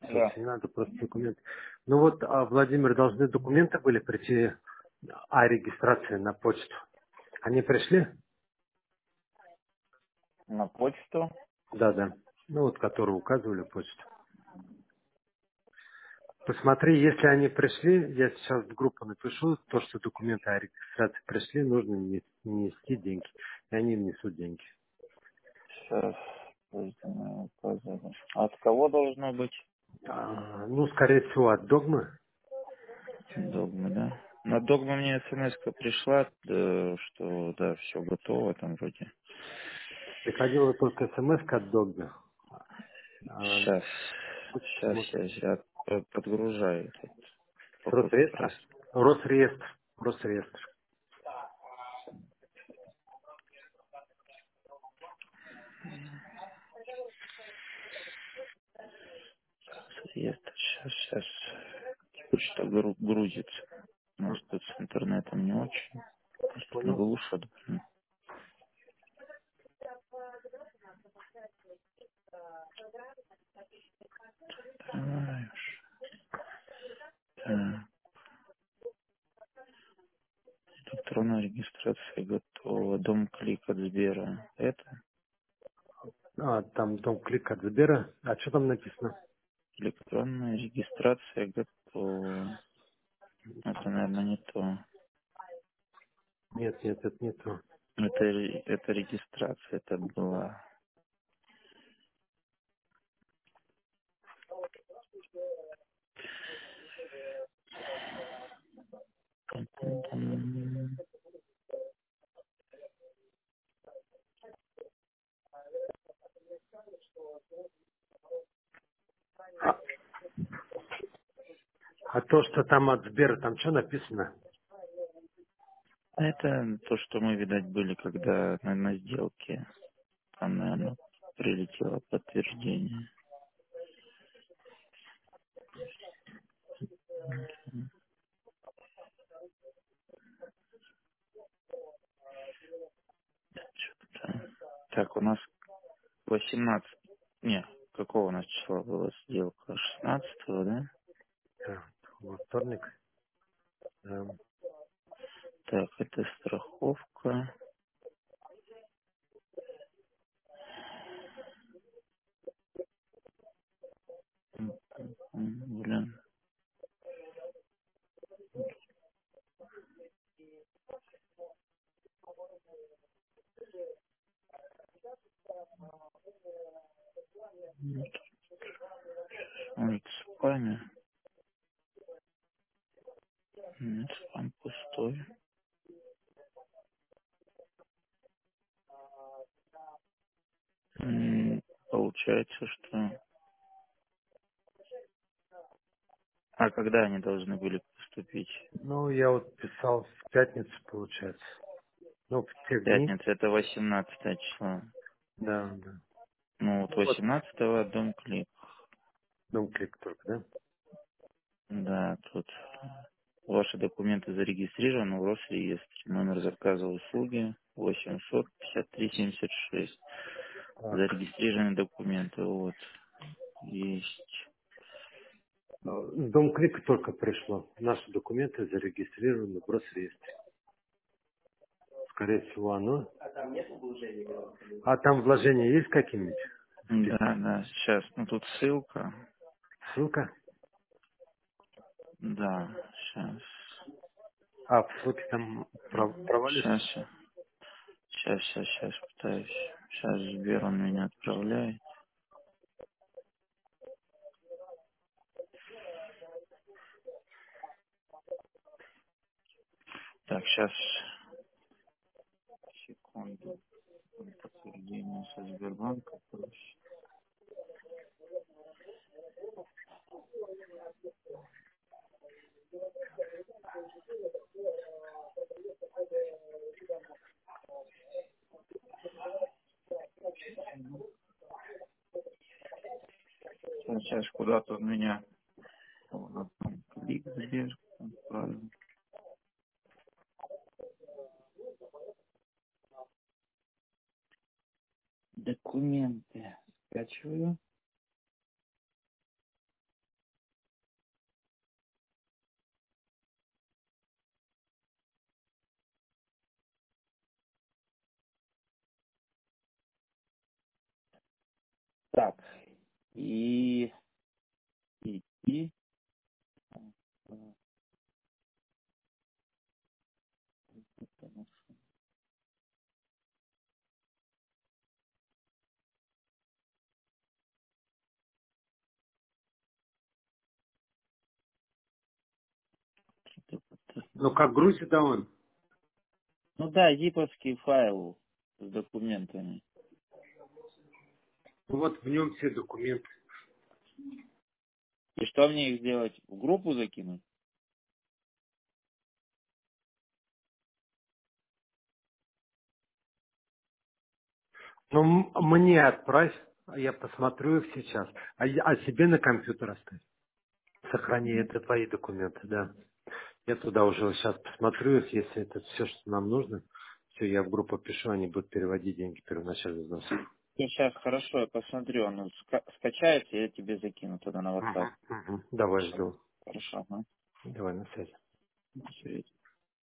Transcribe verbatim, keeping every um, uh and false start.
Да. Слушай, не надо просто документы. Ну вот, а, Владимир, должны документы были прийти о регистрации на почту. Они пришли? На почту. Да, да. Ну вот, которые указывали почту. Посмотри, если они пришли, я сейчас в группу напишу, то, что документы о регистрации пришли, нужно не не нести деньги. И они внесут деньги. Сейчас. Поздно указано. От кого должно быть? А, ну, скорее всего, от догмы. Догма, да? На Догма мне смс пришла, да, что да, все готово там вроде. Приходила только смс от догмы. А, Сейчас, пусть сейчас посмотрит. я, я под- подгружаю тут. С Только как раз Росреестра? Росреестр. Росреестр. реестр. Сейчас, сейчас. Почта гру- грузится. У нас тут с интернетом не очень. Просто Понял? глушат. Блин. Давай уж. Так. Электронная регистрация готова. Дом клик от Сбера. Это А, там дом клик от Сбера. А что там написано? электронная регистрация готова. Это, наверное, не то. Нет, нет, это не то. Это, ре- это регистрация, это была. Пум-пум-пум. А, а то, что там от Сбера, там что написано? Это то, что мы, видать, были, когда на, на сделке. Там, наверное, прилетело подтверждение. Что-то. Так, у нас восемнадцать. Не, какого у нас числа была сделка? Шестнадцатого, да? Так, во вторник. Да. Так, это страховка. М, м, Блин. М, Может, в спаме? Нет, спам пустой. М, Получается, что... А когда они должны были поступить? Ну, я вот писал в пятницу, получается. Ну, в тех дни. Пятница, это восемнадцатое число. Да, да. Ну, вот Ну вот, восемнадцатого дом клик. дом клик только, да? Да, тут ваши документы зарегистрированы в Росреестре. Номер заказа услуги восемьсот пятьдесят три семьдесят шесть. Так. Зарегистрированы документы. Вот. Есть. Э, С дом клика только пришло. Наши документы зарегистрированы в Росреестре. Скорее всего, оно. А там вложения есть какие-нибудь в Да, списке? да, сейчас. Ну, тут ссылка. Ссылка? Да, сейчас. А, в ссылке там пров- провалишь? Сейчас, сейчас, сейчас, сейчас пытаюсь. Сейчас Сбер он меня отправляет. Так, сейчас. Секунду. Подтверждение со Сбербанка. Проще. Сейчас, сейчас куда-то у меня вот, там клик Сбер отправил. Документы скачиваю. Так, и, и, и, э, Ну, как грузит, да, он? ну да, зиповский файл с документами. Ну, вот в нем все документы. И что мне их сделать? В группу закинуть? Ну, м- мне отправь, а я посмотрю их сейчас. А, я- а себе на компьютер оставь. Сохрани, Мгм. это твои документы, да. Я туда уже сейчас посмотрю их, если это все, что нам нужно. Все, я в группу пишу, они будут переводить деньги первоначальный взнос. Сейчас хорошо, я посмотрю, он ска- скачается, я тебе закину туда на WhatsApp. Угу, угу. Давай, Хорошо, жду. хорошо, ага. Давай на связи. Всё,